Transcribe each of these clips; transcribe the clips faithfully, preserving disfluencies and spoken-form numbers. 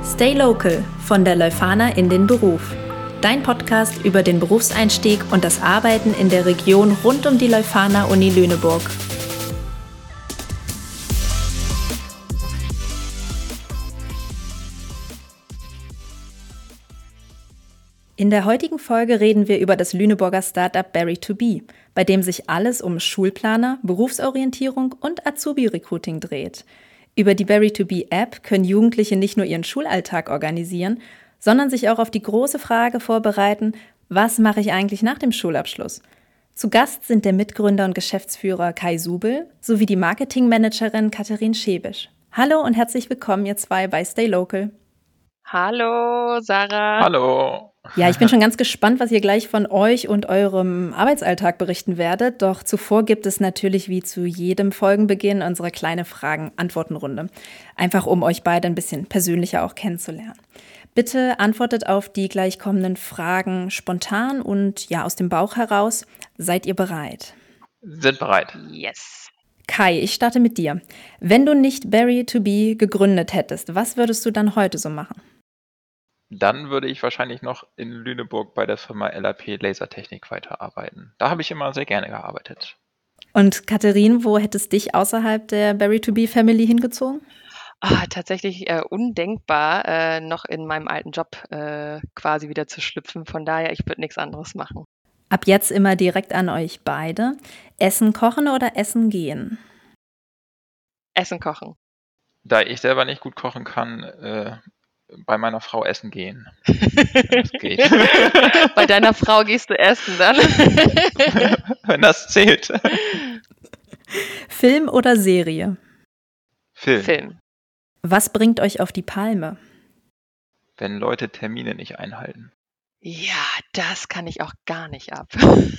Stay Local von der Leuphana in den Beruf. Dein Podcast über den Berufseinstieg und das Arbeiten in der Region rund um die Leuphana Uni Lüneburg. In der heutigen Folge reden wir über das Lüneburger Startup Berry to Be, bei dem sich alles um Schulplaner, Berufsorientierung und Azubi-Recruiting dreht. Über die Berry to Be App können Jugendliche nicht nur ihren Schulalltag organisieren, sondern sich auch auf die große Frage vorbereiten, was mache ich eigentlich nach dem Schulabschluss? Zu Gast sind der Mitgründer und Geschäftsführer Kai Subel sowie die Marketingmanagerin Katharin Schebisch. Hallo und herzlich willkommen, ihr zwei, bei Stay Local. Hallo, Sarah. Hallo. Ja, ich bin schon ganz gespannt, was ihr gleich von euch und eurem Arbeitsalltag berichten werdet. Doch zuvor gibt es natürlich wie zu jedem Folgenbeginn unsere kleine Fragen-Antworten-Runde. Einfach um euch beide ein bisschen persönlicher auch kennenzulernen. Bitte antwortet auf die gleich kommenden Fragen spontan und ja aus dem Bauch heraus. Seid ihr bereit? Sind bereit. Yes. Kai, ich starte mit dir. Wenn du nicht Berry to Be gegründet hättest, was würdest du dann heute so machen? Dann würde ich wahrscheinlich noch in Lüneburg bei der Firma L A P Lasertechnik weiterarbeiten. Da habe ich immer sehr gerne gearbeitet. Und Katharin, wo hättest dich außerhalb der Berry to Be Family hingezogen? Ah, tatsächlich äh, undenkbar, äh, noch in meinem alten Job äh, quasi wieder zu schlüpfen. Von daher, ich würde nichts anderes machen. Ab jetzt immer direkt an euch beide. Essen kochen oder essen gehen? Essen kochen. Da ich selber nicht gut kochen kann, äh, bei meiner Frau essen gehen. Wenn das geht. Bei deiner Frau gehst du essen dann? Wenn das zählt. Film oder Serie? Film. Film. Was bringt euch auf die Palme? Wenn Leute Termine nicht einhalten. Ja, das kann ich auch gar nicht ab.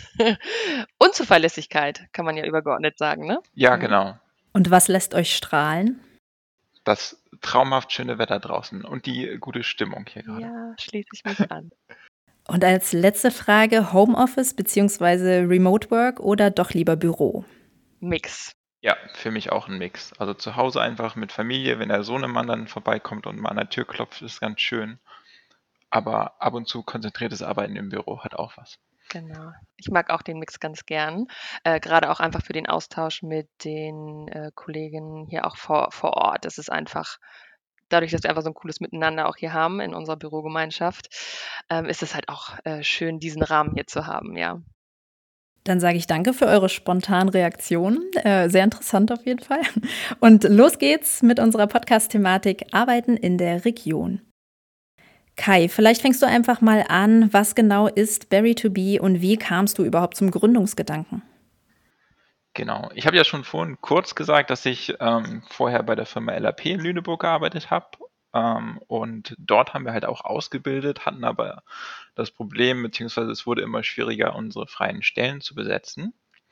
Unzuverlässigkeit, kann man ja übergeordnet sagen, ne? Ja, Mhm. genau. Und was lässt euch strahlen? Das traumhaft schöne Wetter draußen und die gute Stimmung hier gerade. Ja, schließe ich mich an. Und als letzte Frage, Homeoffice bzw. Remote Work oder doch lieber Büro? Mix. Ja, für mich auch ein Mix. Also zu Hause einfach mit Familie, wenn der Sohnemann dann vorbeikommt und mal an der Tür klopft, ist ganz schön. Aber ab und zu konzentriertes Arbeiten im Büro hat auch was. Genau. Ich mag auch den Mix ganz gern, äh, gerade auch einfach für den Austausch mit den äh, Kollegen hier auch vor, vor Ort. Das ist einfach, dadurch, dass wir einfach so ein cooles Miteinander auch hier haben in unserer Bürogemeinschaft, ähm, ist es halt auch äh, schön, diesen Rahmen hier zu haben, ja. Dann sage ich danke für eure spontanen Reaktionen. Äh, sehr interessant auf jeden Fall. Und los geht's mit unserer Podcast-Thematik Arbeiten in der Region. Kai, vielleicht fängst du einfach mal an, was genau ist Berry to Be und wie kamst du überhaupt zum Gründungsgedanken? Genau. Ich habe ja schon vorhin kurz gesagt, dass ich ähm, vorher bei der Firma L A P in Lüneburg gearbeitet habe. Ähm, und dort haben wir halt auch ausgebildet, hatten aber das Problem, beziehungsweise es wurde immer schwieriger, unsere freien Stellen zu besetzen.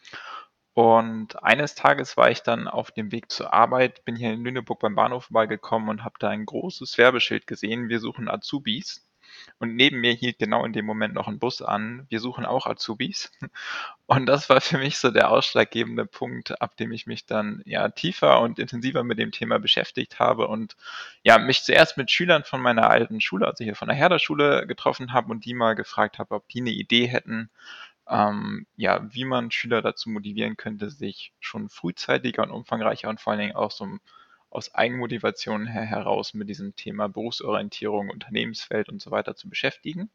Und eines Tages war ich dann auf dem Weg zur Arbeit, bin hier in Lüneburg beim Bahnhof vorbeigekommen und habe da ein großes Werbeschild gesehen, wir suchen Azubis. Und neben mir hielt genau in dem Moment noch ein Bus an, wir suchen auch Azubis. Und das war für mich so der ausschlaggebende Punkt, ab dem ich mich dann ja tiefer und intensiver mit dem Thema beschäftigt habe und ja mich zuerst mit Schülern von meiner alten Schule, also hier von der Herder-Schule, getroffen habe und die mal gefragt habe, ob die eine Idee hätten, ähm, ja, wie man Schüler dazu motivieren könnte, sich schon frühzeitiger und umfangreicher und vor allen Dingen auch so aus Eigenmotivation her heraus mit diesem Thema Berufsorientierung, Unternehmenswelt und so weiter zu beschäftigen.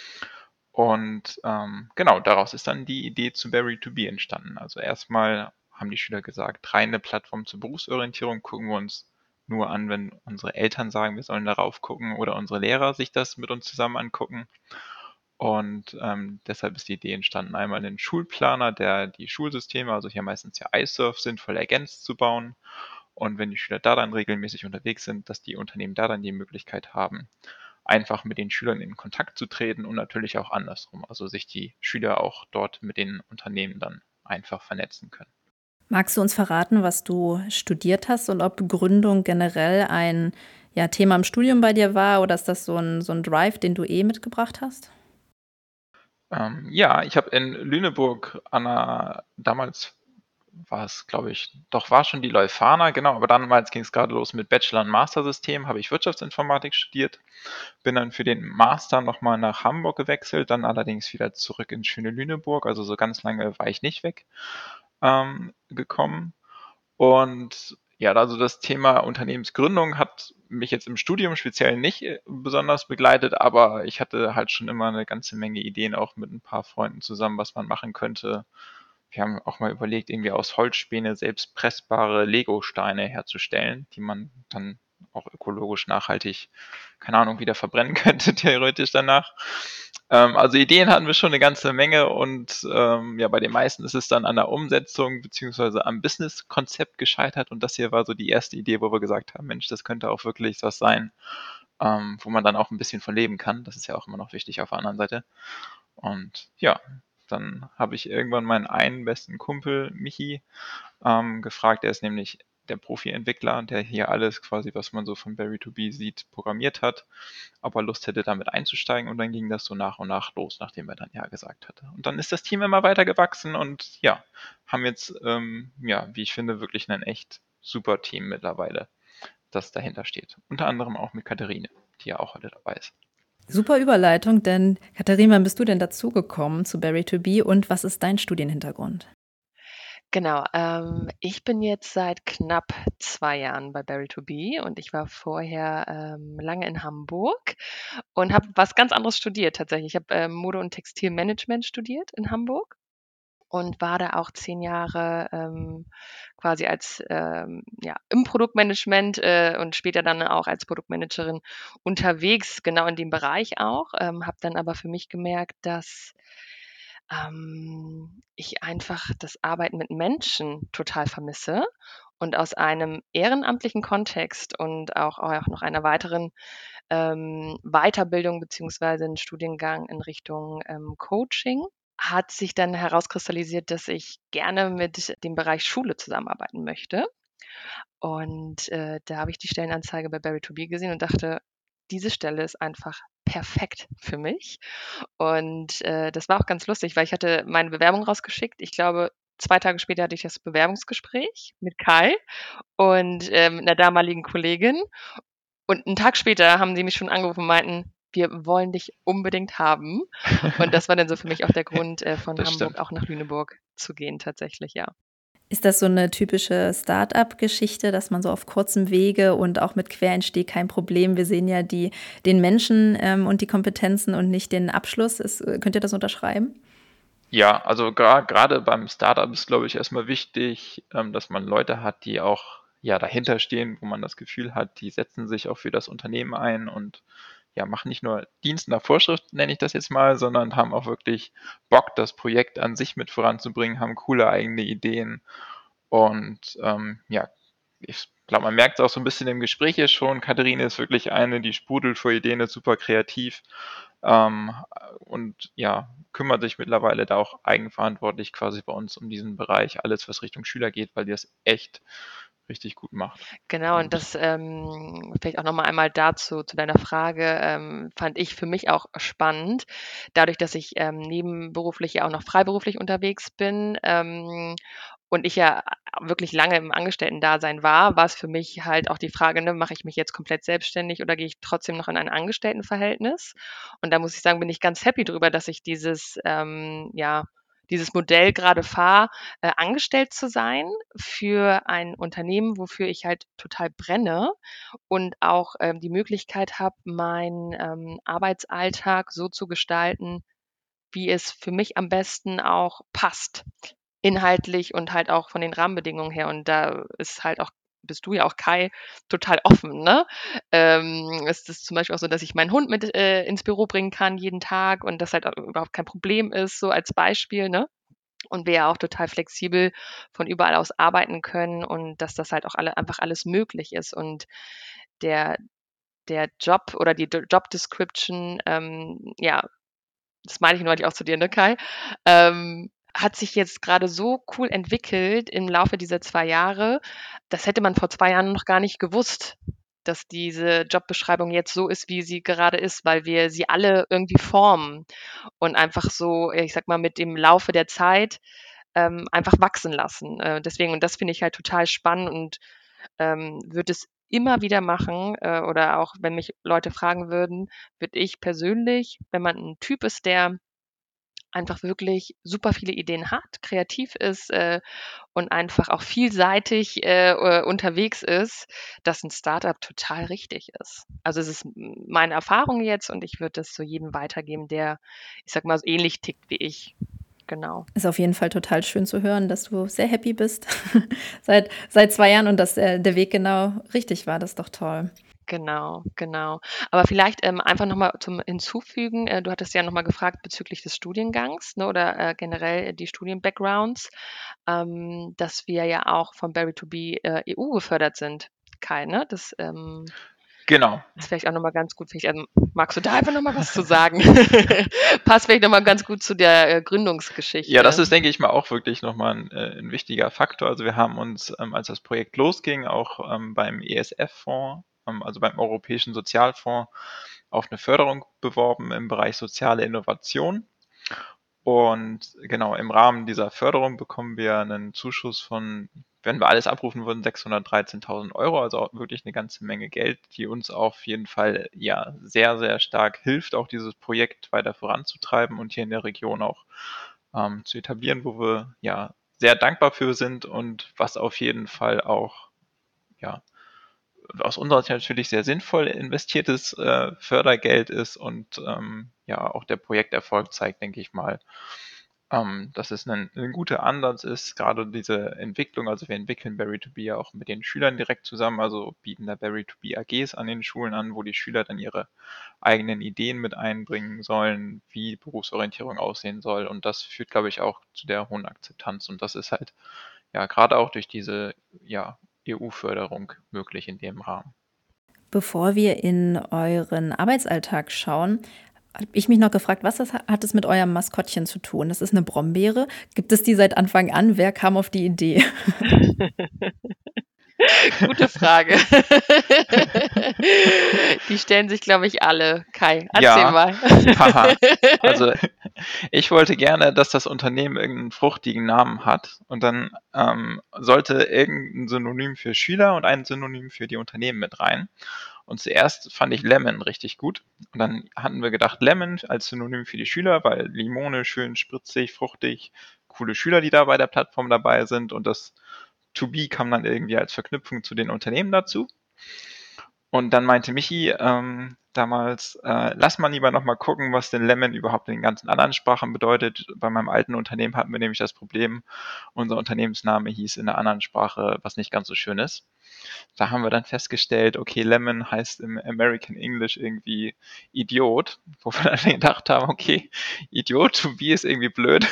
Und ähm, genau, daraus ist dann die Idee zu Berry to Be entstanden. Also erstmal haben die Schüler gesagt, reine Plattform zur Berufsorientierung gucken wir uns nur an, wenn unsere Eltern sagen, wir sollen darauf gucken oder unsere Lehrer sich das mit uns zusammen angucken. Und ähm, deshalb ist die Idee entstanden, einmal einen Schulplaner, der die Schulsysteme, also hier meistens ja iSurf, sinnvoll ergänzt zu bauen. Und wenn die Schüler da dann regelmäßig unterwegs sind, dass die Unternehmen da dann die Möglichkeit haben, einfach mit den Schülern in Kontakt zu treten und natürlich auch andersrum, also sich die Schüler auch dort mit den Unternehmen dann einfach vernetzen können. Magst du uns verraten, was du studiert hast und ob Gründung generell ein ja, Thema im Studium bei dir war oder ist das so ein, so ein Drive, den du eh mitgebracht hast? Ähm, ja, ich habe in Lüneburg an einer damals war es, glaube ich, doch war schon die Leuphana, genau, aber damals ging es gerade los mit Bachelor- und Mastersystem, habe ich Wirtschaftsinformatik studiert, bin dann für den Master nochmal nach Hamburg gewechselt, dann allerdings wieder zurück ins schöne Lüneburg, also so ganz lange war ich nicht weg ähm, gekommen. Und ja, also das Thema Unternehmensgründung hat mich jetzt im Studium speziell nicht äh, besonders begleitet, aber ich hatte halt schon immer eine ganze Menge Ideen, auch mit ein paar Freunden zusammen, was man machen könnte. Wir haben auch mal überlegt, irgendwie aus Holzspäne selbst pressbare Lego-Steine herzustellen, die man dann auch ökologisch nachhaltig, keine Ahnung, wieder verbrennen könnte, theoretisch danach. Ähm, also Ideen hatten wir schon eine ganze Menge und ähm, ja, bei den meisten ist es dann an der Umsetzung beziehungsweise am Business-Konzept gescheitert und das hier war so die erste Idee, wo wir gesagt haben, Mensch, das könnte auch wirklich was sein, ähm, wo man dann auch ein bisschen von leben kann. Das ist ja auch immer noch wichtig auf der anderen Seite. Und ja, dann habe ich irgendwann meinen einen besten Kumpel, Michi, ähm, gefragt. Der ist nämlich der Profi-Entwickler, der hier alles quasi, was man so von Berry to Be sieht, programmiert hat, ob er Lust hätte, damit einzusteigen. Und dann ging das so nach und nach los, nachdem er dann Ja gesagt hatte. Und dann ist das Team immer weiter gewachsen und ja, haben jetzt, ähm, ja, wie ich finde, wirklich ein echt super Team mittlerweile, das dahinter steht. Unter anderem auch mit Katharine, die ja auch heute dabei ist. Super Überleitung, denn Katharina, wann bist du denn dazugekommen zu Berry to Be und was ist dein Studienhintergrund? Genau, ähm, ich bin jetzt seit knapp zwei Jahren bei Berry to Be und ich war vorher ähm, lange in Hamburg und habe was ganz anderes studiert tatsächlich. Ich habe ähm, Mode- und Textilmanagement studiert in Hamburg und war da auch zehn Jahre ähm, quasi als ähm, ja, im Produktmanagement äh, und später dann auch als Produktmanagerin unterwegs, genau in dem Bereich auch. Ähm, habe dann aber für mich gemerkt, dass ähm, ich einfach das Arbeiten mit Menschen total vermisse und aus einem ehrenamtlichen Kontext und auch, auch noch einer weiteren ähm, Weiterbildung beziehungsweise einen Studiengang in Richtung ähm, Coaching hat sich dann herauskristallisiert, dass ich gerne mit dem Bereich Schule zusammenarbeiten möchte. Und äh, da habe ich die Stellenanzeige bei Berry to Be gesehen und dachte, diese Stelle ist einfach perfekt für mich. Und äh, das war auch ganz lustig, weil ich hatte meine Bewerbung rausgeschickt. Ich glaube, zwei Tage später hatte ich das Bewerbungsgespräch mit Kai und ähm, einer damaligen Kollegin. Und einen Tag später haben sie mich schon angerufen und meinten, wir wollen dich unbedingt haben. Und das war dann so für mich auch der Grund, äh, von Das Hamburg stimmt. auch nach Lüneburg zu gehen, tatsächlich, ja. Ist das so eine typische Start-up-Geschichte, dass man so auf kurzem Wege und auch mit Quereinstieg kein Problem, wir sehen ja die, den Menschen ähm, und die Kompetenzen und nicht den Abschluss. Ist, könnt ihr das unterschreiben? Ja, also gra gerade beim Startup ist, glaube ich, erstmal wichtig, ähm, dass man Leute hat, die auch ja dahinter stehen, wo man das Gefühl hat, die setzen sich auch für das Unternehmen ein und ja, machen nicht nur Dienst nach Vorschrift, nenne ich das jetzt mal, sondern haben auch wirklich Bock, das Projekt an sich mit voranzubringen, haben coole eigene Ideen und ähm, ja, ich glaube, man merkt es auch so ein bisschen im Gespräch hier schon. Katharine ist wirklich eine, die sprudelt vor Ideen, ist super kreativ ähm, und ja, kümmert sich mittlerweile da auch eigenverantwortlich quasi bei uns um diesen Bereich, alles was Richtung Schüler geht, weil die das echt richtig gut macht. Genau, und Und das ähm, vielleicht auch noch mal einmal dazu zu deiner Frage, ähm, fand ich für mich auch spannend. Dadurch, dass ich ähm, nebenberuflich ja auch noch freiberuflich unterwegs bin ähm, und ich ja wirklich lange im Angestellten-Dasein war, war es für mich halt auch die Frage, ne, mache ich mich jetzt komplett selbstständig oder gehe ich trotzdem noch in ein Angestelltenverhältnis? Und da muss ich sagen, bin ich ganz happy drüber, dass ich dieses, ähm, ja, dieses Modell gerade fahre, äh, angestellt zu sein für ein Unternehmen, wofür ich halt total brenne und auch ähm, die Möglichkeit habe, meinen ähm, Arbeitsalltag so zu gestalten, wie es für mich am besten auch passt, inhaltlich und halt auch von den Rahmenbedingungen her. Und da ist halt auch bist du ja auch Kai total offen, ne? Ähm, es ist zum Beispiel auch so, dass ich meinen Hund mit äh, ins Büro bringen kann jeden Tag und das halt auch überhaupt kein Problem ist, so als Beispiel, ne? Und wir ja auch total flexibel von überall aus arbeiten können und dass das halt auch alle einfach alles möglich ist. Und der der Job oder die D Job Description, ähm, ja, das meine ich neulich auch zu dir, ne, Kai, ähm, hat sich jetzt gerade so cool entwickelt im Laufe dieser zwei Jahre. Das hätte man vor zwei Jahren noch gar nicht gewusst, dass diese Jobbeschreibung jetzt so ist, wie sie gerade ist, weil wir sie alle irgendwie formen und einfach so, ich sage mal, mit dem Laufe der Zeit ähm, einfach wachsen lassen. Äh, deswegen, und das finde ich halt total spannend und ähm, würde es immer wieder machen, äh, oder auch wenn mich Leute fragen würden, würde ich persönlich, wenn man ein Typ ist, der einfach wirklich super viele Ideen hat, kreativ ist äh, und einfach auch vielseitig äh, äh, unterwegs ist, dass ein Startup total richtig ist. Also es ist m- meine Erfahrung jetzt und ich würde das so jedem weitergeben, der, ich sag mal, so ähnlich tickt wie ich. Genau. Ist auf jeden Fall total schön zu hören, dass du sehr happy bist seit, seit zwei Jahren und dass der, der Weg genau richtig war. Das ist doch toll. Genau, genau. Aber vielleicht ähm, einfach nochmal zum Hinzufügen, äh, du hattest ja nochmal gefragt bezüglich des Studiengangs, ne, oder äh, generell äh, die Studien-Backgrounds, ähm, dass wir ja auch vom Berry to Be äh, E U gefördert sind. Kai, ne? Das ähm, Genau. ist vielleicht auch nochmal ganz gut. Vielleicht, ähm, magst du da einfach nochmal was zu sagen? Passt vielleicht nochmal ganz gut zu der äh, Ja, das Gründungsgeschichte. ist, denke ich mal, auch wirklich nochmal ein, äh, ein wichtiger Faktor. Also wir haben uns, ähm, als das Projekt losging, auch ähm, beim E S F-Fonds, ähm, also beim Europäischen Sozialfonds, auf eine Förderung beworben im Bereich soziale Innovation. Und genau, im Rahmen dieser Förderung bekommen wir einen Zuschuss von, wenn wir alles abrufen würden, sechshundertdreizehntausend Euro, also auch wirklich eine ganze Menge Geld, die uns auf jeden Fall ja sehr, sehr stark hilft, auch dieses Projekt weiter voranzutreiben und hier in der Region auch ähm, zu etablieren, wo wir ja sehr dankbar für sind und was auf jeden Fall auch ja aus unserer Sicht natürlich sehr sinnvoll investiertes äh, Fördergeld ist und ähm, ja auch der Projekterfolg zeigt, denke ich mal, ähm, dass es ein, ein guter Ansatz ist, gerade diese Entwicklung. Also wir entwickeln Berry to Be ja auch mit den Schülern direkt zusammen, also bieten da Berry to Be A Gs an den Schulen an, wo die Schüler dann ihre eigenen Ideen mit einbringen sollen, wie Berufsorientierung aussehen soll. Und das führt, glaube ich, auch zu der hohen Akzeptanz. Und das ist halt ja gerade auch durch diese ja, E U-Förderung möglich in dem Rahmen. Bevor wir in euren Arbeitsalltag schauen, habe ich mich noch gefragt, was das, hat es mit eurem Maskottchen zu tun? Das ist eine Brombeere. Gibt es die seit Anfang an? Wer kam auf die Idee? Gute Frage. Die stellen sich, glaube ich, alle. Kai, erzähl Ja, mal. haha. Also ich wollte gerne, dass das Unternehmen irgendeinen fruchtigen Namen hat und dann ähm, sollte irgendein Synonym für Schüler und ein Synonym für die Unternehmen mit rein. Und zuerst fand ich Lemon richtig gut. Und dann hatten wir gedacht, Lemon als Synonym für die Schüler, weil Limone schön spritzig, fruchtig, coole Schüler, die da bei der Plattform dabei sind. Und das To Be kam dann irgendwie als Verknüpfung zu den Unternehmen dazu. Und dann meinte Michi ähm, damals, äh, lass mal lieber nochmal gucken, was denn Lemon überhaupt in den ganzen anderen Sprachen bedeutet. Bei meinem alten Unternehmen hatten wir nämlich das Problem, unser Unternehmensname hieß in einer anderen Sprache, was nicht ganz so schön ist. Da haben wir dann festgestellt, okay, Lemon heißt im American English irgendwie Idiot, wo wir dann gedacht haben, okay, Idiot to be ist irgendwie blöd.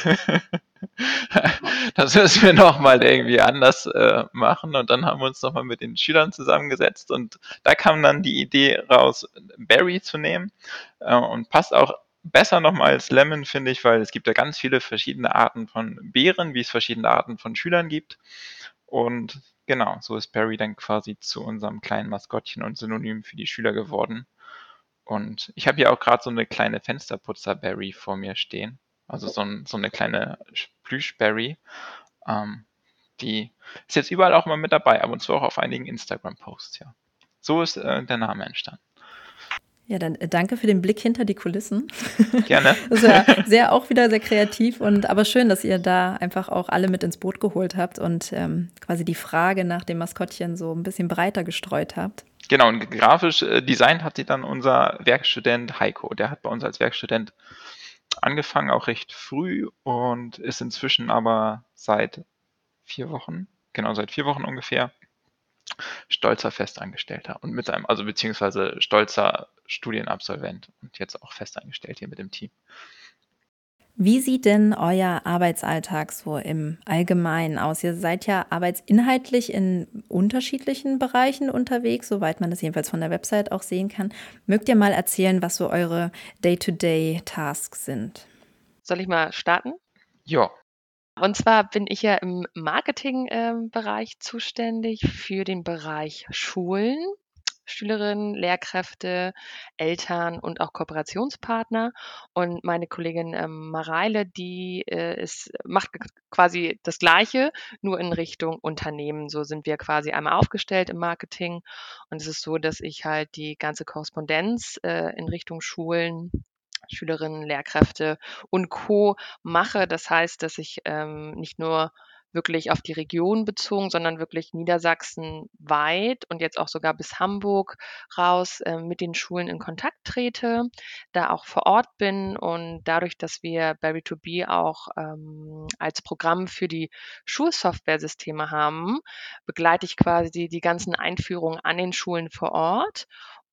Das müssen wir nochmal irgendwie anders äh, machen. Und dann haben wir uns nochmal mit den Schülern zusammengesetzt und da kam dann die Idee raus, Berry zu nehmen äh, und passt auch besser nochmal als Lemon, finde ich, weil es gibt ja ganz viele verschiedene Arten von Beeren, wie es verschiedene Arten von Schülern gibt. Und genau, so ist Barry dann quasi zu unserem kleinen Maskottchen und Synonym für die Schüler geworden. Und ich habe hier auch gerade so eine kleine Fensterputzer-Barry vor mir stehen. Also so, ein, so eine kleine Plüsch-Barry. Ähm, die ist jetzt überall auch immer mit dabei, ab und zu auch auf einigen Instagram-Posts, ja. So ist äh, der Name entstanden. Ja, dann äh, danke für den Blick hinter die Kulissen. Gerne. Das ist ja sehr, auch wieder sehr kreativ und aber schön, dass ihr da einfach auch alle mit ins Boot geholt habt und ähm, quasi die Frage nach dem Maskottchen so ein bisschen breiter gestreut habt. Genau, und grafisch äh, designt hat sie dann unser Werkstudent Heiko. Der hat bei uns als Werkstudent angefangen, auch recht früh und ist inzwischen aber seit vier Wochen, genau seit vier Wochen ungefähr, stolzer Festangestellter und mit einem, also beziehungsweise stolzer Studienabsolvent und jetzt auch festangestellt hier mit dem Team. Wie sieht denn euer Arbeitsalltag so im Allgemeinen aus? Ihr seid ja arbeitsinhaltlich in unterschiedlichen Bereichen unterwegs, soweit man das jedenfalls von der Website auch sehen kann. Mögt ihr mal erzählen, was so eure Day-to-Day-Tasks sind? Soll ich mal starten? Ja. Und zwar bin ich ja im Marketingbereich ähm, zuständig für den Bereich Schulen, Schülerinnen, Lehrkräfte, Eltern und auch Kooperationspartner. Und meine Kollegin ähm, Mareile, die äh, ist, macht quasi das Gleiche, nur in Richtung Unternehmen. So sind wir quasi einmal aufgestellt im Marketing. Und es ist so, dass ich halt die ganze Korrespondenz äh, in Richtung Schulen, Schülerinnen, Lehrkräfte und Co. mache. Das heißt, dass ich ähm, nicht nur wirklich auf die Region bezogen, sondern wirklich niedersachsenweit und jetzt auch sogar bis Hamburg raus äh, mit den Schulen in Kontakt trete, da auch vor Ort bin und dadurch, dass wir Berry to Be auch ähm, als Programm für die Schulsoftware-Systeme haben, begleite ich quasi die, die ganzen Einführungen an den Schulen vor Ort.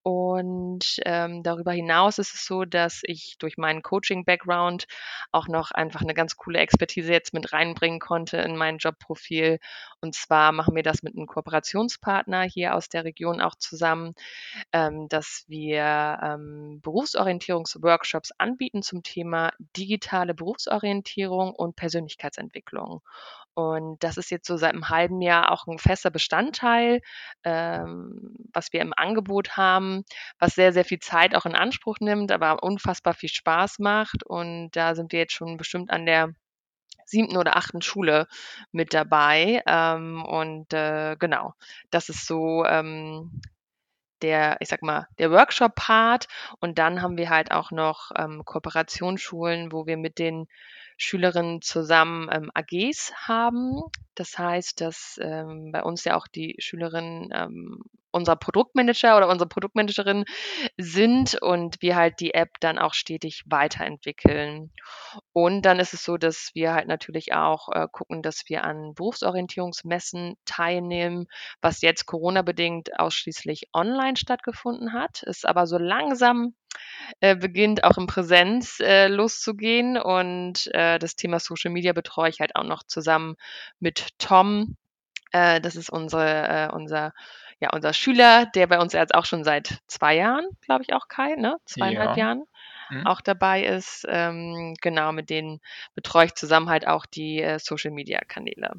Und ähm, darüber hinaus ist es so, dass ich durch meinen Coaching-Background auch noch einfach eine ganz coole Expertise jetzt mit reinbringen konnte in mein Jobprofil. Und zwar machen wir das mit einem Kooperationspartner hier aus der Region auch zusammen, ähm, dass wir ähm, Berufsorientierungsworkshops anbieten zum Thema digitale Berufsorientierung und Persönlichkeitsentwicklung. Und das ist jetzt so seit einem halben Jahr auch ein fester Bestandteil, ähm, was wir im Angebot haben, was sehr, sehr viel Zeit auch in Anspruch nimmt, aber unfassbar viel Spaß macht. Und da sind wir jetzt schon bestimmt an der siebten oder achten Schule mit dabei. Ähm, und äh, genau, das ist so ähm, der, ich sag mal, der Workshop-Part. Und dann haben wir halt auch noch ähm, Kooperationsschulen, wo wir mit den Schülerinnen zusammen ähm, A Gs haben. Das heißt, dass ähm, bei uns ja auch die Schülerinnen ähm, unser Produktmanager oder unsere Produktmanagerin sind und wir halt die App dann auch stetig weiterentwickeln. Und dann ist es so, dass wir halt natürlich auch äh, gucken, dass wir an Berufsorientierungsmessen teilnehmen, was jetzt Corona-bedingt ausschließlich online stattgefunden hat, ist aber so langsam äh, beginnt auch in Präsenz äh, loszugehen. Und äh, das Thema Social Media betreue ich halt auch noch zusammen mit Tom. Äh, das ist unsere, äh, unser, ja, unser Schüler, der bei uns jetzt auch schon seit zwei Jahren, glaube ich, auch Kai, ne? Zweieinhalb Ja. Jahren Hm? auch dabei ist. Ähm, genau, mit denen betreue ich zusammen halt auch die äh, Social Media Kanäle.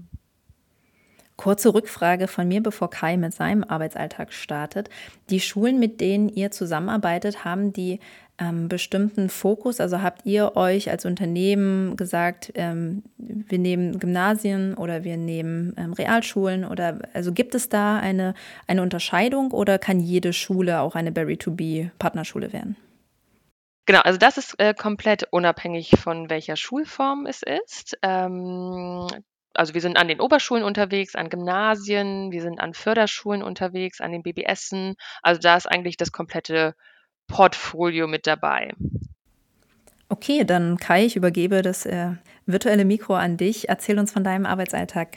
Kurze Rückfrage von mir, bevor Kai mit seinem Arbeitsalltag startet. Die Schulen, mit denen ihr zusammenarbeitet, haben die ähm, bestimmten Fokus? Also habt ihr euch als Unternehmen gesagt, ähm, wir nehmen Gymnasien oder wir nehmen ähm, Realschulen? Oder also gibt es da eine, eine Unterscheidung oder kann jede Schule auch eine Berry to Be Partnerschule werden? Genau, also das ist äh, komplett unabhängig von welcher Schulform es ist. Ähm, also wir sind an den Oberschulen unterwegs, an Gymnasien, wir sind an Förderschulen unterwegs, an den B B Essen. Also da ist eigentlich das komplette Portfolio mit dabei. Okay, dann Kai, ich übergebe das äh, virtuelle Mikro an dich. Erzähl uns von deinem Arbeitsalltag.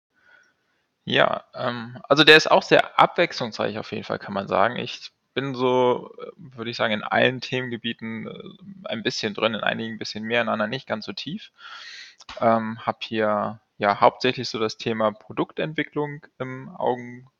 Ja, ähm, also der ist auch sehr abwechslungsreich auf jeden Fall, kann man sagen. Ich bin so, äh, würde ich sagen, in allen Themengebieten äh, ein bisschen drin, in einigen ein bisschen mehr, in anderen nicht ganz so tief. Ähm, habe hier ja hauptsächlich so das Thema Produktentwicklung im Augenblick.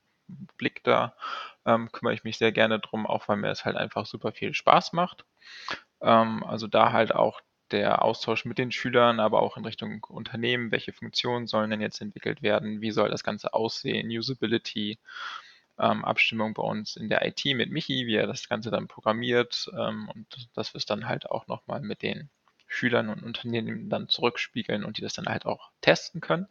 Da ähm, kümmere ich mich sehr gerne drum, auch weil mir es halt einfach super viel Spaß macht. Ähm, also da halt auch der Austausch mit den Schülern, aber auch in Richtung Unternehmen, welche Funktionen sollen denn jetzt entwickelt werden, wie soll das Ganze aussehen, Usability, ähm, Abstimmung bei uns in der I T mit Michi, wie er das Ganze dann programmiert ähm, und dass wir es dann halt auch nochmal mit den Schülern und Unternehmen dann zurückspiegeln und die das dann halt auch testen können.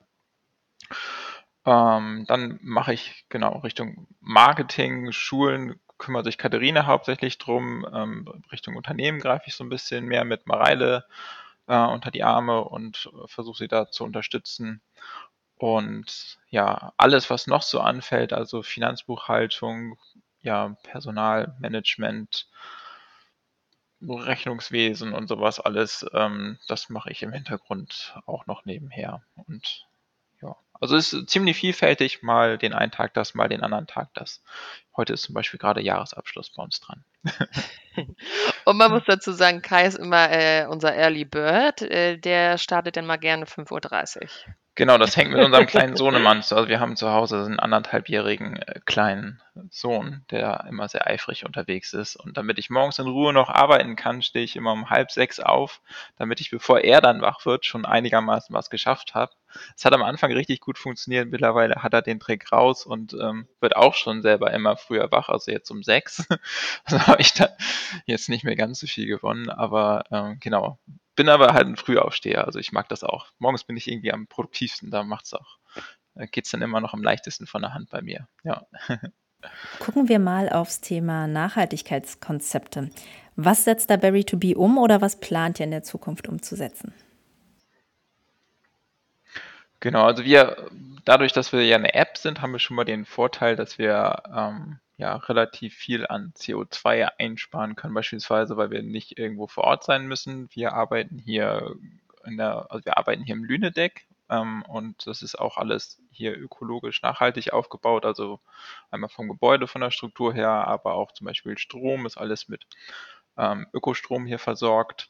Ähm, dann mache ich genau Richtung Marketing, Schulen kümmert sich Katharina hauptsächlich drum. Ähm, Richtung Unternehmen greife ich so ein bisschen mehr mit Mareile äh, unter die Arme und äh, versuche sie da zu unterstützen. Und ja, alles, was noch so anfällt, also Finanzbuchhaltung, ja, Personalmanagement, Rechnungswesen und sowas alles, ähm, das mache ich im Hintergrund auch noch nebenher. Und ja, also es ist ziemlich vielfältig, mal den einen Tag das, mal den anderen Tag das. Heute ist zum Beispiel gerade Jahresabschluss bei uns dran. Und man muss dazu sagen, Kai ist immer äh, unser Early Bird. Äh, der startet dann mal gerne fünf Uhr dreißig. Genau, das hängt mit unserem kleinen Sohnemann zu. Also wir haben zu Hause einen anderthalbjährigen äh, kleinen Sohn, der immer sehr eifrig unterwegs ist. Und damit ich morgens in Ruhe noch arbeiten kann, stehe ich immer um halb sechs auf, damit ich, bevor er dann wach wird, schon einigermaßen was geschafft habe. es hat am Anfang richtig gut funktioniert. Mittlerweile hat er den Trick raus und ähm, wird auch schon selber immer früher wach, also jetzt um sechs. Also habe ich da jetzt nicht mehr ganz so viel gewonnen, aber ähm, genau. Bin aber halt ein Frühaufsteher, also ich mag das auch. Morgens bin ich irgendwie am produktivsten, da macht's auch, da geht's dann immer noch am leichtesten von der Hand bei mir. Ja. Gucken wir mal aufs Thema Nachhaltigkeitskonzepte. Was setzt da Berry to Be um oder was plant ihr in der Zukunft umzusetzen? Genau, also wir, dadurch, dass wir ja eine App sind, haben wir schon mal den Vorteil, dass wir ähm, ja relativ viel an C O zwei einsparen können, beispielsweise, weil wir nicht irgendwo vor Ort sein müssen. Wir arbeiten hier in der, also wir arbeiten hier im Lünedeck ähm, und das ist auch alles hier ökologisch nachhaltig aufgebaut, also einmal vom Gebäude, von der Struktur her, aber auch zum Beispiel Strom ist alles mit ähm, Ökostrom hier versorgt.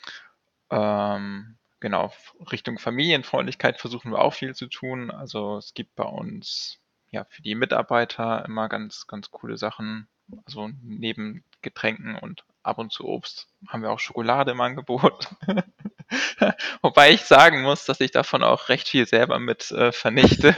Ähm, genau, Richtung Familienfreundlichkeit versuchen wir auch viel zu tun. Also es gibt bei uns ja für die Mitarbeiter immer ganz, ganz coole Sachen. Also neben Getränken und ab und zu Obst haben wir auch Schokolade im Angebot. Wobei ich sagen muss, dass ich davon auch recht viel selber mit äh, vernichte.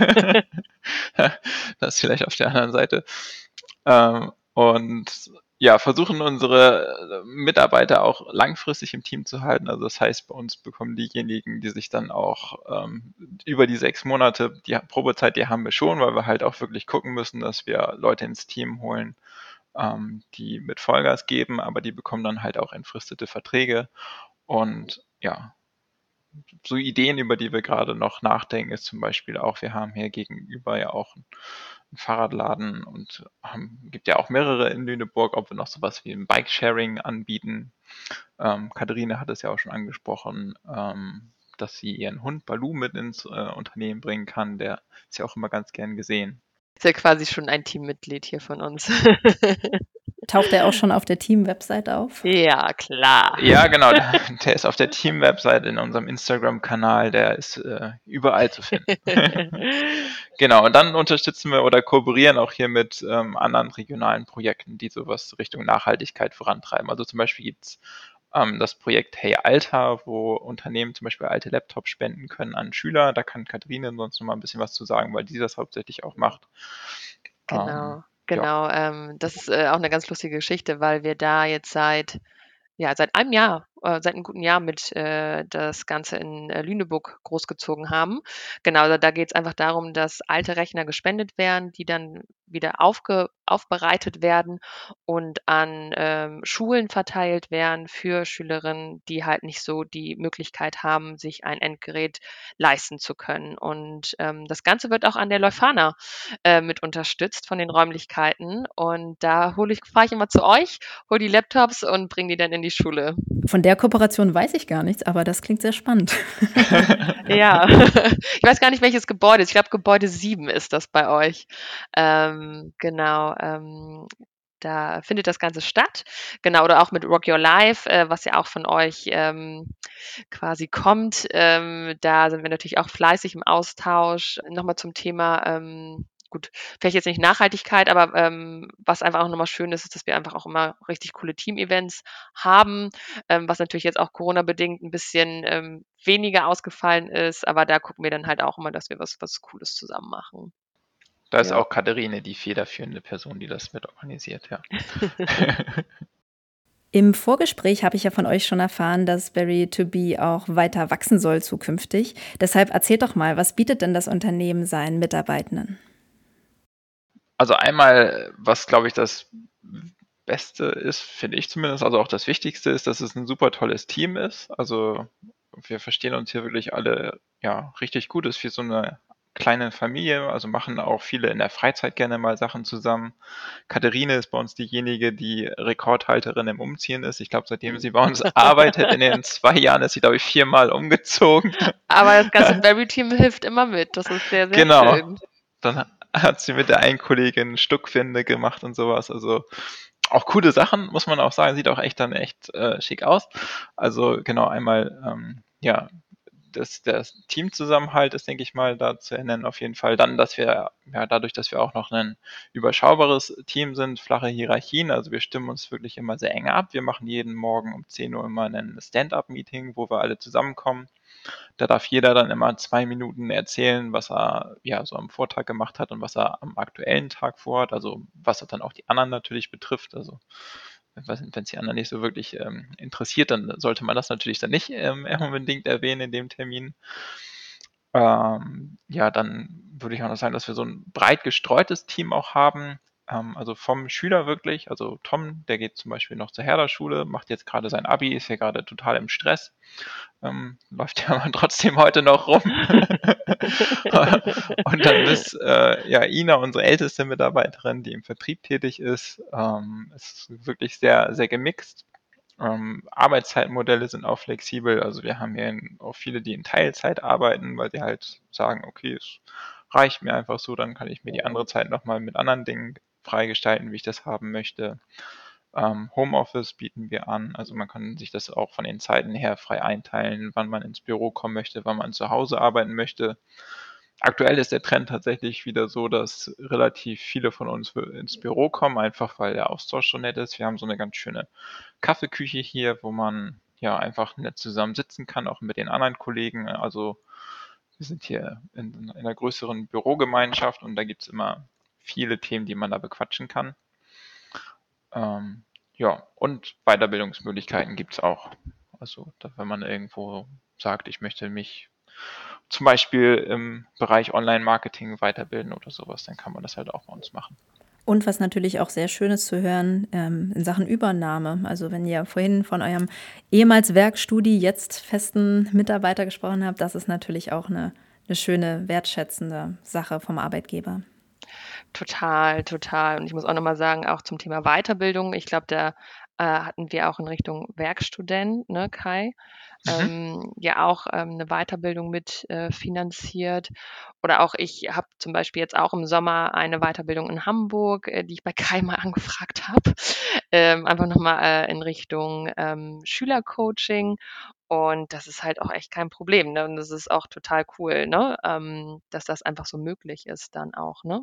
Das ist vielleicht auf der anderen Seite. Ähm, und ja, versuchen unsere Mitarbeiter auch langfristig im Team zu halten. Also das heißt, bei uns bekommen diejenigen, die sich dann auch ähm, über die sechs Monate, die Probezeit, die haben wir schon, weil wir halt auch wirklich gucken müssen, dass wir Leute ins Team holen, ähm, die mit Vollgas geben, aber die bekommen dann halt auch entfristete Verträge. Und ja, so Ideen, über die wir gerade noch nachdenken, ist zum Beispiel auch, wir haben hier gegenüber ja auch einen Fahrradladen und haben, gibt ja auch mehrere in Lüneburg, ob wir noch sowas wie ein Bike-Sharing anbieten. Ähm, Katharine hat es ja auch schon angesprochen, ähm, dass sie ihren Hund Balu mit ins äh, Unternehmen bringen kann. Der ist ja auch immer ganz gern gesehen. Ist ja quasi schon ein Teammitglied hier von uns. Taucht er auch schon auf der Team-Website auf? Ja, klar. Ja, genau, der, der ist auf der Team-Website in unserem Instagram-Kanal, der ist äh, überall zu finden. Genau, und dann unterstützen wir oder kooperieren auch hier mit ähm, anderen regionalen Projekten, die sowas Richtung Nachhaltigkeit vorantreiben. Also zum Beispiel gibt's ähm, das Projekt Hey Alter, wo Unternehmen zum Beispiel alte Laptops spenden können an Schüler. Da kann Katharine sonst noch mal ein bisschen was zu sagen, weil die das hauptsächlich auch macht. Ähm, Genau, ja. genau. Ähm, das ist äh, auch eine ganz lustige Geschichte, weil wir da jetzt seit ja, seit einem Jahr, äh, seit einem guten Jahr mit äh, das Ganze in äh, Lüneburg großgezogen haben. Genau, da, da geht es einfach darum, dass alte Rechner gespendet werden, die dann wieder aufge, aufbereitet werden und an ähm, Schulen verteilt werden für Schülerinnen, die halt nicht so die Möglichkeit haben, sich ein Endgerät leisten zu können. Und ähm, das Ganze wird auch an der Leuphana äh, mit unterstützt von den Räumlichkeiten. Und da hole ich, fahre ich immer zu euch, hole die Laptops und bringe die dann in die Schule. Von der Kooperation weiß ich gar nichts, aber das klingt sehr spannend. Ja, ich weiß gar nicht, welches Gebäude ist. Ich glaube, Gebäude sieben ist das bei euch. Ähm, genau, ähm, da findet das Ganze statt. Genau, oder auch mit Rock Your Life, äh, was ja auch von euch ähm, quasi kommt. Ähm, da sind wir natürlich auch fleißig im Austausch. Nochmal zum Thema, ähm, gut, vielleicht jetzt nicht Nachhaltigkeit, aber ähm, was einfach auch nochmal schön ist, ist, dass wir einfach auch immer richtig coole Team-Events haben, ähm, was natürlich jetzt auch Corona-bedingt ein bisschen ähm, weniger ausgefallen ist, aber da gucken wir dann halt auch immer, dass wir was, was Cooles zusammen machen. Da ist Ja. auch Katharine die federführende Person, die das mit organisiert, ja. Im Vorgespräch habe ich ja von euch schon erfahren, dass Berry to Be auch weiter wachsen soll zukünftig. Deshalb erzählt doch mal, was bietet denn das Unternehmen seinen Mitarbeitenden? Also einmal, was glaube ich das Beste ist, finde ich zumindest, also auch das Wichtigste ist, dass es ein super tolles Team ist. Also wir verstehen uns hier wirklich alle ja richtig gut. Es ist wie so eine kleine Familie, also machen auch viele in der Freizeit gerne mal Sachen zusammen. Katharine ist bei uns diejenige, die Rekordhalterin im Umziehen ist. Ich glaube, seitdem sie bei uns arbeitet, in den zwei Jahren ist sie, glaube ich, viermal umgezogen. Aber das ganze Berry-Team hilft immer mit. Das ist sehr, sehr Genau. schön. Dann hat sie mit der einen Kollegin Stuckfinde gemacht und sowas. Also auch coole Sachen, muss man auch sagen. Sieht auch echt dann echt äh, schick aus. Also genau, einmal, ähm, ja, das, der Teamzusammenhalt ist, denke ich mal, da zu nennen auf jeden Fall. Dann, dass wir, ja, dadurch, dass wir auch noch ein überschaubares Team sind, flache Hierarchien, also wir stimmen uns wirklich immer sehr eng ab. Wir machen jeden Morgen um zehn Uhr immer ein Stand-up-Meeting, wo wir alle zusammenkommen. Da darf jeder dann immer zwei Minuten erzählen, was er ja so am Vortag gemacht hat und was er am aktuellen Tag vorhat, also was dann auch die anderen natürlich betrifft. Also wenn es die anderen nicht so wirklich ähm, interessiert, dann sollte man das natürlich dann nicht ähm, unbedingt erwähnen in dem Termin. Ähm, ja, dann würde ich auch noch sagen, dass wir so ein breit gestreutes Team auch haben. Ähm, also vom Schüler wirklich, also Tom, der geht zum Beispiel noch zur Herder-Schule, macht jetzt gerade sein Abi, ist ja gerade total im Stress. Ähm, läuft ja aber trotzdem heute noch rum. Und dann bis äh, ja, Ina, unsere älteste Mitarbeiterin, die im Vertrieb tätig ist, ähm, ist wirklich sehr, sehr gemixt. Ähm, Arbeitszeitmodelle sind auch flexibel. Also wir haben hier auch viele, die in Teilzeit arbeiten, weil sie halt sagen, okay, es reicht mir einfach so, dann kann ich mir die andere Zeit nochmal mit anderen Dingen freigestalten, wie ich das haben möchte. Ähm, Homeoffice bieten wir an, also man kann sich das auch von den Zeiten her frei einteilen, wann man ins Büro kommen möchte, wann man zu Hause arbeiten möchte. Aktuell ist der Trend tatsächlich wieder so, dass relativ viele von uns ins Büro kommen, einfach weil der Austausch so nett ist. Wir haben so eine ganz schöne Kaffeeküche hier, wo man ja einfach nett zusammen sitzen kann, auch mit den anderen Kollegen. Also wir sind hier in, in einer größeren Bürogemeinschaft und da gibt es immer viele Themen, die man da bequatschen kann. Ähm, ja, und Weiterbildungsmöglichkeiten gibt es auch. Also da, wenn man irgendwo sagt, ich möchte mich zum Beispiel im Bereich Online-Marketing weiterbilden oder sowas, dann kann man das halt auch bei uns machen. Und was natürlich auch sehr schön ist zu hören, ähm, in Sachen Übernahme. Also wenn ihr vorhin von eurem ehemals Werkstudie, jetzt festen Mitarbeiter gesprochen habt, das ist natürlich auch eine, eine schöne, wertschätzende Sache vom Arbeitgeber. Total, total. Und ich muss auch nochmal sagen, auch zum Thema Weiterbildung, ich glaube, da äh, hatten wir auch in Richtung Werkstudent, ne, Kai, Mhm. ähm, ja auch ähm, eine Weiterbildung mit äh, finanziert. Oder auch ich habe zum Beispiel jetzt auch im Sommer eine Weiterbildung in Hamburg, äh, die ich bei Kai mal angefragt habe. Ähm, einfach nochmal äh, in Richtung ähm, Schülercoaching. Und das ist halt auch echt kein Problem. Ne? Und das ist auch total cool, ne? Ähm, dass das einfach so möglich ist dann auch, ne?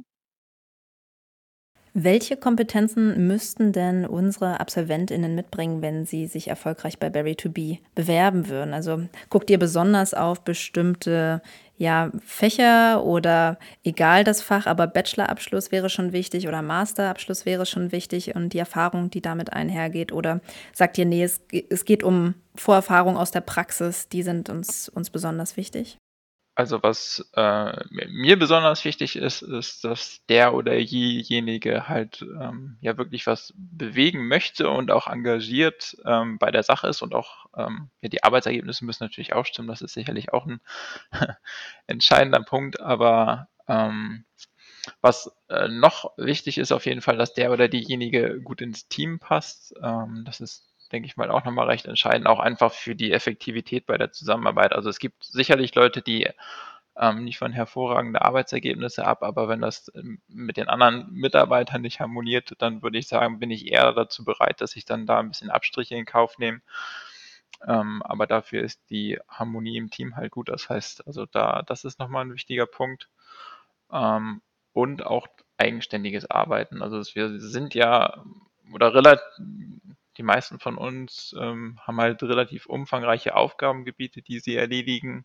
Welche Kompetenzen müssten denn unsere AbsolventInnen mitbringen, wenn sie sich erfolgreich bei Berry to Be bewerben würden? Also guckt ihr besonders auf bestimmte ja, Fächer oder egal das Fach, aber Bachelorabschluss wäre schon wichtig oder Masterabschluss wäre schon wichtig und die Erfahrung, die damit einhergeht? Oder sagt ihr, nee, es, es geht um Vorerfahrung aus der Praxis, die sind uns, uns besonders wichtig? Also was äh, mir besonders wichtig ist, ist, dass der oder diejenige halt ähm, ja wirklich was bewegen möchte und auch engagiert ähm, bei der Sache ist und auch ähm, ja, die Arbeitsergebnisse müssen natürlich auch stimmen, das ist sicherlich auch ein entscheidender Punkt, aber ähm, was äh, noch wichtig ist auf jeden Fall, dass der oder diejenige gut ins Team passt. Ähm, das ist, denke ich mal, auch nochmal recht entscheidend, auch einfach für die Effektivität bei der Zusammenarbeit. Also es gibt sicherlich Leute, die ähm, liefern hervorragende Arbeitsergebnisse ab, aber wenn das ähm, mit den anderen Mitarbeitern nicht harmoniert, dann würde ich sagen, bin ich eher dazu bereit, dass ich dann da ein bisschen Abstriche in Kauf nehme. Ähm, aber dafür ist die Harmonie im Team halt gut. Das heißt, also da, das ist nochmal ein wichtiger Punkt. Ähm, und auch eigenständiges Arbeiten. Also es- wir sind ja, oder relativ, die meisten von uns ähm, haben halt relativ umfangreiche Aufgabengebiete, die sie erledigen.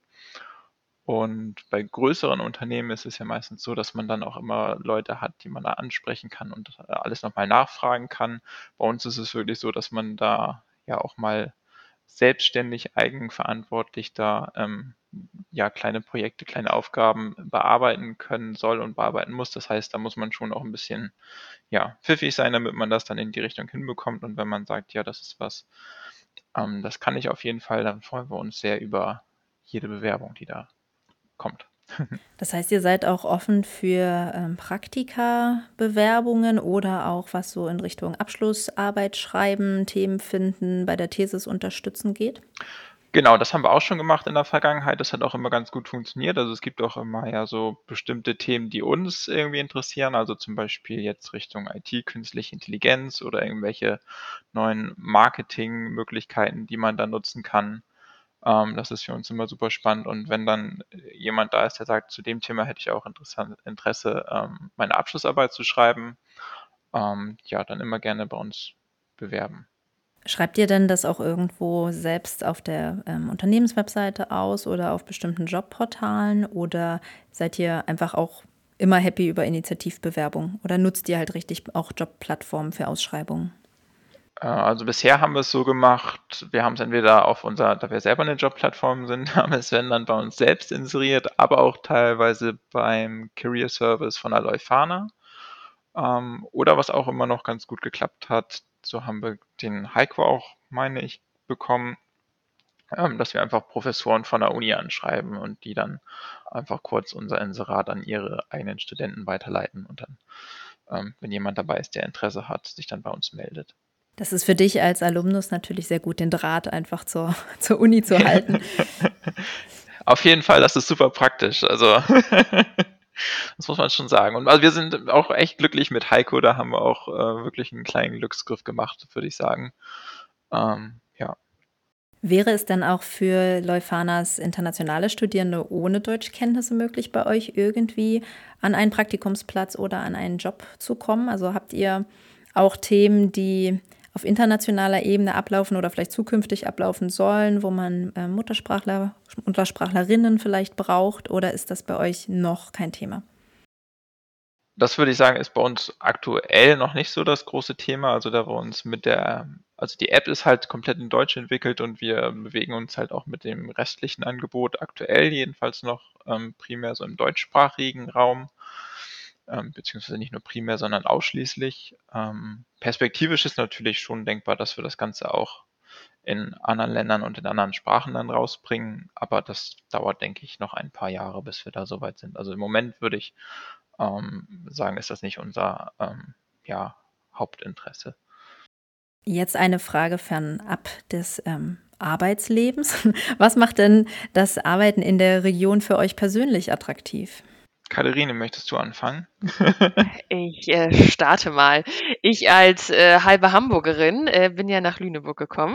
Und bei größeren Unternehmen ist es ja meistens so, dass man dann auch immer Leute hat, die man da ansprechen kann und äh, alles nochmal nachfragen kann. Bei uns ist es wirklich so, dass man da ja auch mal selbstständig, eigenverantwortlich da ähm, ja kleine Projekte, kleine Aufgaben bearbeiten können soll und bearbeiten muss. Das heißt, da muss man schon auch ein bisschen ja pfiffig sein, damit man das dann in die Richtung hinbekommt. Und wenn man sagt, ja, das ist was, ähm, das kann ich auf jeden Fall, dann freuen wir uns sehr über jede Bewerbung, die da kommt. Das heißt, ihr seid auch offen für ähm, Praktika-Bewerbungen oder auch was so in Richtung Abschlussarbeit schreiben, Themen finden, bei der Thesis unterstützen geht? Genau, das haben wir auch schon gemacht in der Vergangenheit. Das hat auch immer ganz gut funktioniert. Also es gibt auch immer ja so bestimmte Themen, die uns irgendwie interessieren. Also zum Beispiel jetzt Richtung I T, künstliche Intelligenz oder irgendwelche neuen Marketingmöglichkeiten, die man da nutzen kann. Ähm, das ist für uns immer super spannend. Und wenn dann jemand da ist, der sagt, zu dem Thema hätte ich auch interessant, Interesse, ähm, meine Abschlussarbeit zu schreiben, ähm, ja, dann immer gerne bei uns bewerben. Schreibt ihr denn das auch irgendwo selbst auf der ähm, Unternehmenswebseite aus oder auf bestimmten Jobportalen oder seid ihr einfach auch immer happy über Initiativbewerbung oder nutzt ihr halt richtig auch Jobplattformen für Ausschreibungen? Äh, Also bisher haben wir es so gemacht, wir haben es entweder auf unserer, da wir selber eine Jobplattform sind, haben wir es wenn dann bei uns selbst inseriert, aber auch teilweise beim Career Service von der Leuphana. Ähm, oder was auch immer noch ganz gut geklappt hat, so haben wir den Heiko auch, meine ich, bekommen, ähm, dass wir einfach Professoren von der Uni anschreiben und die dann einfach kurz unser Inserat an ihre eigenen Studenten weiterleiten und dann, ähm, wenn jemand dabei ist, der Interesse hat, sich dann bei uns meldet. Das ist für dich als Alumnus natürlich sehr gut, den Draht einfach zur, zur Uni zu halten. Auf jeden Fall, das ist super praktisch. Also das muss man schon sagen. Und also wir sind auch echt glücklich mit Heiko, da haben wir auch äh, wirklich einen kleinen Glücksgriff gemacht, würde ich sagen. Ähm, ja. Wäre es dann auch für Leuphanas internationale Studierende ohne Deutschkenntnisse möglich, bei euch irgendwie an einen Praktikumsplatz oder an einen Job zu kommen? Also habt ihr auch Themen, die auf internationaler Ebene ablaufen oder vielleicht zukünftig ablaufen sollen, wo man äh, Muttersprachler, Muttersprachlerinnen vielleicht braucht? Oder ist das bei euch noch kein Thema? Das würde ich sagen, ist bei uns aktuell noch nicht so das große Thema. Also da wir uns mit der, also die App ist halt komplett in Deutsch entwickelt und wir bewegen uns halt auch mit dem restlichen Angebot aktuell jedenfalls noch ähm, primär so im deutschsprachigen Raum. Ähm, beziehungsweise nicht nur primär, sondern ausschließlich. Ähm, perspektivisch ist natürlich schon denkbar, dass wir das Ganze auch in anderen Ländern und in anderen Sprachen dann rausbringen, aber das dauert, denke ich, noch ein paar Jahre, bis wir da soweit sind. Also im Moment würde ich ähm, sagen, ist das nicht unser ähm, ja, Hauptinteresse. Jetzt eine Frage fernab des ähm, Arbeitslebens. Was macht denn das Arbeiten in der Region für euch persönlich attraktiv? Katharine, möchtest du anfangen? Ich äh, starte mal. Ich als äh, halbe Hamburgerin äh, bin ja nach Lüneburg gekommen.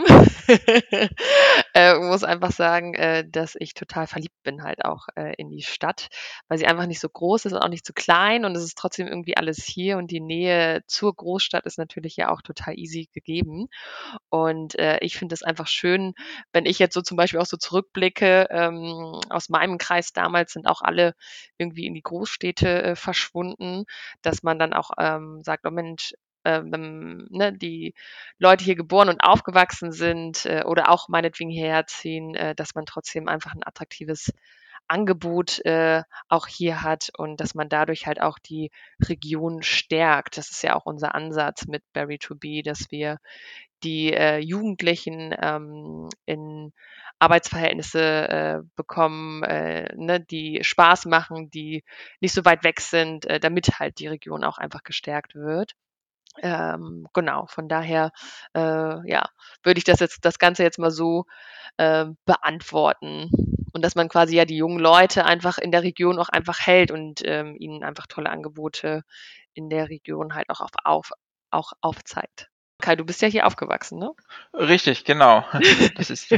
äh, muss einfach sagen, äh, dass ich total verliebt bin halt auch äh, in die Stadt, weil sie einfach nicht so groß ist und auch nicht so klein und es ist trotzdem irgendwie alles hier und die Nähe zur Großstadt ist natürlich ja auch total easy gegeben. Und äh, ich finde es einfach schön, wenn ich jetzt so zum Beispiel auch so zurückblicke, ähm, aus meinem Kreis damals sind auch alle irgendwie in die Großstädte äh, verschwunden, dass man dann auch ähm, sagt, oh Mensch, ähm, ne, die Leute hier geboren und aufgewachsen sind äh, oder auch meinetwegen hierher ziehen, äh, dass man trotzdem einfach ein attraktives Angebot äh, auch hier hat und dass man dadurch halt auch die Region stärkt. Das ist ja auch unser Ansatz mit Berry to Be, dass wir die äh, Jugendlichen ähm, in Arbeitsverhältnisse äh, bekommen, äh, ne, die Spaß machen, die nicht so weit weg sind, äh, damit halt die Region auch einfach gestärkt wird. Ähm, genau, von daher, äh, ja, würde ich das jetzt das Ganze jetzt mal so äh, beantworten. Und dass man quasi ja die jungen Leute einfach in der Region auch einfach hält und ähm, ihnen einfach tolle Angebote in der Region halt auch auf, auf, auch aufzeigt. Kai, du bist ja hier aufgewachsen, ne? Richtig, genau. Das ist.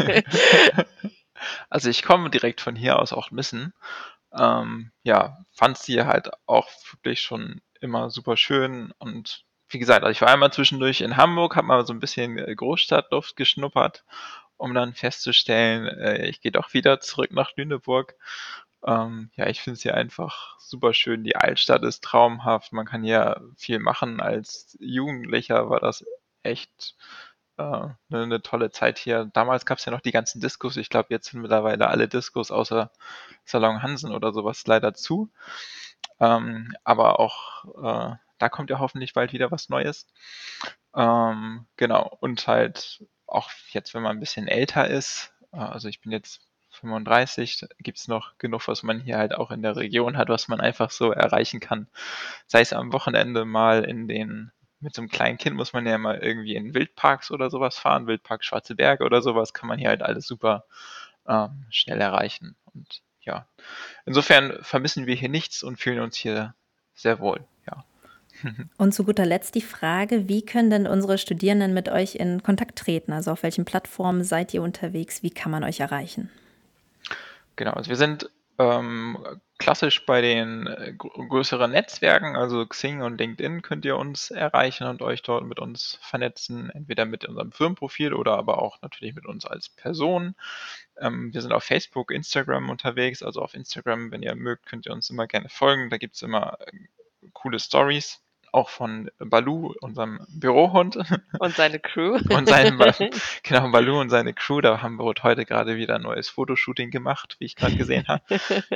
Also ich komme direkt von hier aus auch Missen. Ähm, ja, fand sie halt auch wirklich schon immer super schön und wie gesagt, also ich war einmal zwischendurch in Hamburg, habe mal so ein bisschen äh, Großstadtluft geschnuppert, um dann festzustellen, äh, ich gehe doch wieder zurück nach Lüneburg. Ähm, ja, ich finde es hier einfach super schön. Die Altstadt ist traumhaft. Man kann hier viel machen. Als Jugendlicher war das echt äh, eine, eine tolle Zeit hier. Damals gab es ja noch die ganzen Diskos. Ich glaube, jetzt sind mittlerweile alle Diskos außer Salon Hansen oder sowas leider zu. Ähm, aber auch äh, da kommt ja hoffentlich bald wieder was Neues. Ähm, genau. Und halt auch jetzt, wenn man ein bisschen älter ist, äh, also ich bin jetzt fünfunddreißig, gibt es noch genug, was man hier halt auch in der Region hat, was man einfach so erreichen kann. Sei es am Wochenende mal in den, mit so einem kleinen Kind muss man ja mal irgendwie in Wildparks oder sowas fahren, Wildpark Schwarze Berge oder sowas, kann man hier halt alles super ähm, schnell erreichen. Und ja, insofern vermissen wir hier nichts und fühlen uns hier sehr wohl, ja. Und zu guter Letzt die Frage, wie können denn unsere Studierenden mit euch in Kontakt treten? Also auf welchen Plattformen seid ihr unterwegs? Wie kann man euch erreichen? Genau, also wir sind ähm, klassisch bei den äh, gr- größeren Netzwerken, also Xing und LinkedIn, könnt ihr uns erreichen und euch dort mit uns vernetzen, entweder mit unserem Firmenprofil oder aber auch natürlich mit uns als Person. Ähm, wir sind auf Facebook, Instagram unterwegs, also auf Instagram, wenn ihr mögt, könnt ihr uns immer gerne folgen. Da gibt es immer äh, coole Stories, auch von Baloo, unserem Bürohund. Und seine Crew. Und seinem, Ba- genau, Baloo und seine Crew, da haben wir heute gerade wieder ein neues Fotoshooting gemacht, wie ich gerade gesehen habe.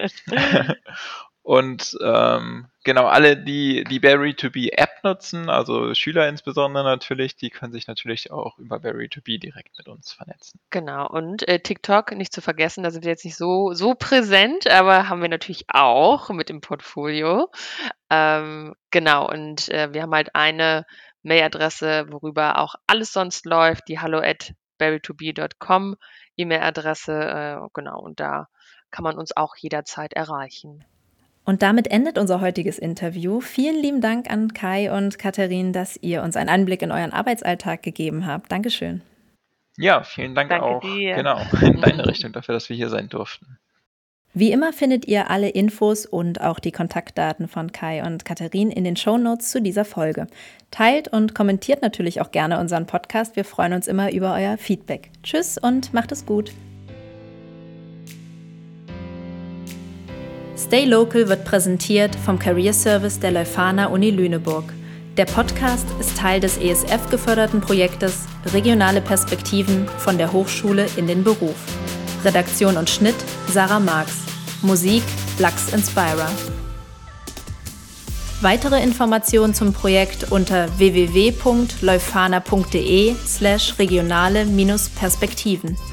Und ähm, genau, alle, die die Berry to Be App nutzen, also Schüler insbesondere natürlich, die können sich natürlich auch über Berry to Be direkt mit uns vernetzen. Genau, und äh, TikTok nicht zu vergessen, da sind wir jetzt nicht so, so präsent, aber haben wir natürlich auch mit im Portfolio. Ähm, genau, und äh, wir haben halt eine Mailadresse, worüber auch alles sonst läuft, die hallo at berry to be dot com E-Mail-Adresse, äh, genau, und da kann man uns auch jederzeit erreichen. Und damit endet unser heutiges Interview. Vielen lieben Dank an Kai und Katharin, dass ihr uns einen Einblick in euren Arbeitsalltag gegeben habt. Dankeschön. Ja, vielen Dank Danke auch, dir. genau, in deine Richtung dafür, dass wir hier sein durften. Wie immer findet ihr alle Infos und auch die Kontaktdaten von Kai und Katharin in den Shownotes zu dieser Folge. Teilt und kommentiert natürlich auch gerne unseren Podcast. Wir freuen uns immer über euer Feedback. Tschüss und macht es gut. Stay Local wird präsentiert vom Career Service der Leuphana Uni Lüneburg. Der Podcast ist Teil des E S F-geförderten Projektes Regionale Perspektiven von der Hochschule in den Beruf. Redaktion und Schnitt Sarah Marx. Musik Lux Inspira. Weitere Informationen zum Projekt unter w w w punkt leuphana punkt d e slash regionale Perspektiven.